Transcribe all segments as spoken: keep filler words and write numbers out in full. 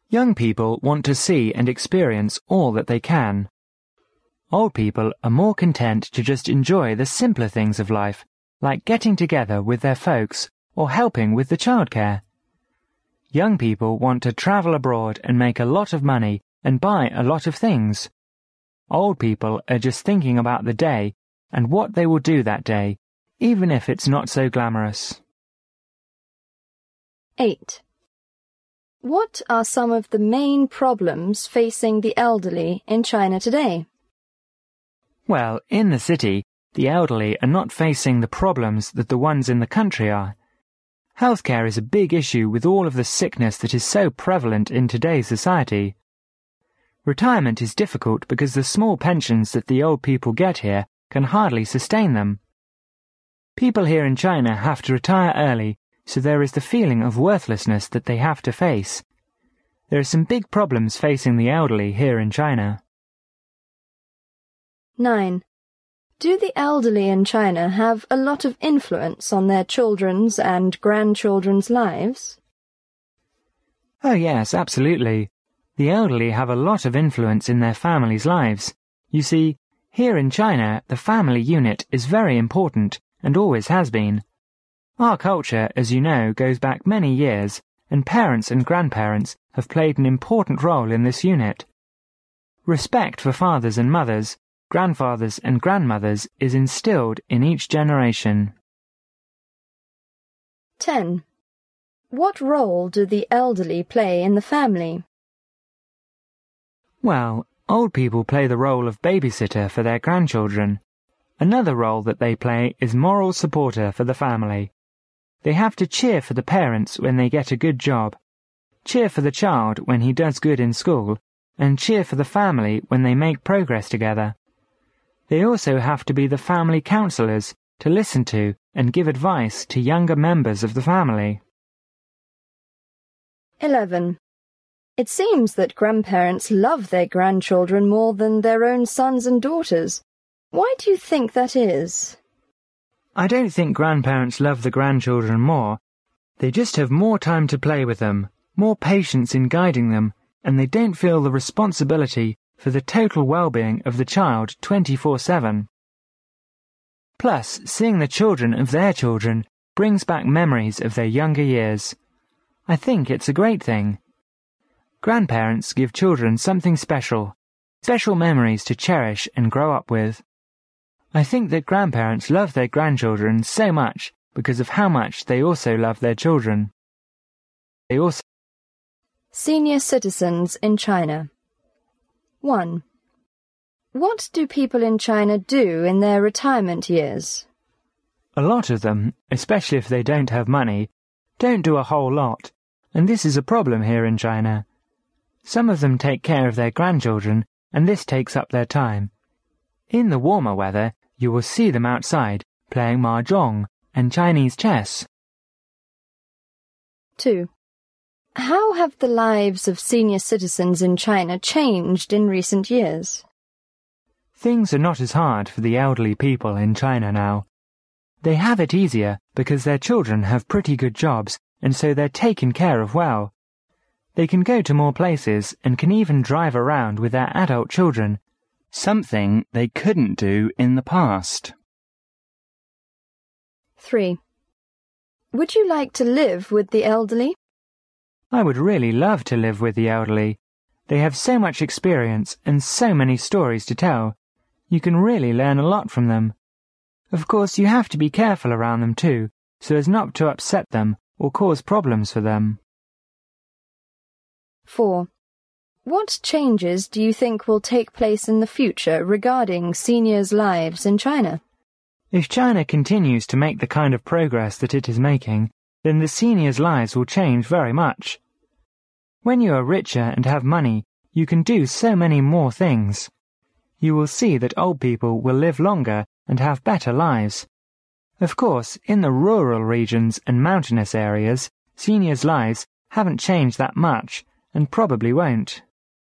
Young people want to see and experience all that they can. Old people are more content to just enjoy the simpler things of life, like getting together with their folks or helping with the childcare. Young people want to travel abroad and make a lot of money and buy a lot of things. Old people are just thinking about the day and what they will do that day, even if it's not so glamorous. eight. What are some of the main problems facing the elderly in China today? Well, in the city, the elderly are not facing the problems that the ones in the country are. Healthcare is a big issue with all of the sickness that is so prevalent in today's society. Retirement is difficult because the small pensions that the old people get here can hardly sustain them. People here in China have to retire early, so there is the feeling of worthlessness that they have to face. There are some big problems facing the elderly here in China. nine. Do the elderly in China have a lot of influence on their children's and grandchildren's lives? Oh yes, absolutely. The elderly have a lot of influence in their families' lives. You see, here in China, the family unit is very important and always has been. Our culture, as you know, goes back many years, and parents and grandparents have played an important role in this unit. Respect for fathers and mothers, grandfathers and grandmothers is instilled in each generation. ten. What role do the elderly play in the family? Well, old people play the role of babysitter for their grandchildren. Another role that they play is moral supporter for the family. They have to cheer for the parents when they get a good job, cheer for the child when he does good in school, and cheer for the family when they make progress together. They also have to be the family counselors to listen to and give advice to younger members of the family. eleven. It seems that grandparents love their grandchildren more than their own sons and daughters. Why do you think that is? I don't think grandparents love the grandchildren more. They just have more time to play with them, more patience in guiding them, and they don't feel the responsibility for the total well-being of the child twenty-four seven. Plus, seeing the children of their children brings back memories of their younger years. I think it's a great thing. Grandparents give children something special, special memories to cherish and grow up with. I think that grandparents love their grandchildren so much because of how much they also love their children. They also Senior citizens in China. one. What do people in China do in their retirement years? A lot of them, especially if they don't have money, don't do a whole lot, and this is a problem here in China. Some of them take care of their grandchildren, and this takes up their time. In the warmer weather, you will see them outside, playing mahjong and Chinese chess. two. How have the lives of senior citizens in China changed in recent years? Things are not as hard for the elderly people in China now. They have it easier because their children have pretty good jobs, and so they're taken care of well. They can go to more places and can even drive around with their adult children, something they couldn't do in the past. three. Would you like to live with the elderly? I would really love to live with the elderly. They have so much experience and so many stories to tell. You can really learn a lot from them. Of course, you have to be careful around them too, so as not to upset them or cause problems for them. four. What changes do you think will take place in the future regarding seniors' lives in China? If China continues to make the kind of progress that it is making, then the seniors' lives will change very much. When you are richer and have money, you can do so many more things. You will see that old people will live longer and have better lives. Of course, in the rural regions and mountainous areas, seniors' lives haven't changed that much, and probably won't.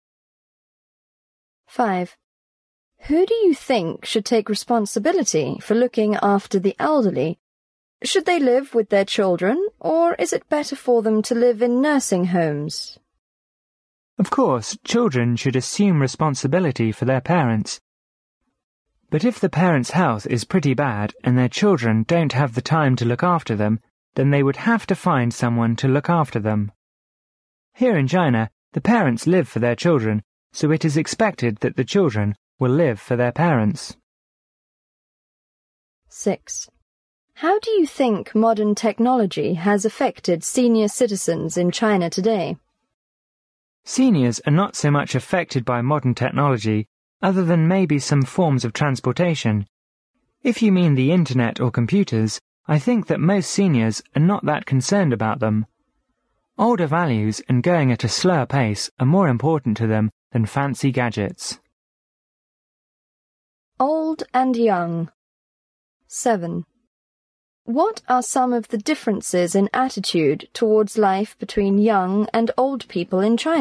five. Who do you think should take responsibility for looking after the elderly? Should they live with their children, or is it better for them to live in nursing homes? Of course, children should assume responsibility for their parents. But if the parents' health is pretty bad and their children don't have the time to look after them, then they would have to find someone to look after them. Here in China, the parents live for their children, so it is expected that the children will live for their parents. six. How do you think modern technology has affected senior citizens in China today? Seniors are not so much affected by modern technology, other than maybe some forms of transportation. If you mean the internet or computers, I think that most seniors are not that concerned about them. Older values and going at a slower pace are more important to them than fancy gadgets. Old and young. seven. What are some of the differences in attitude towards life between young and old people in China?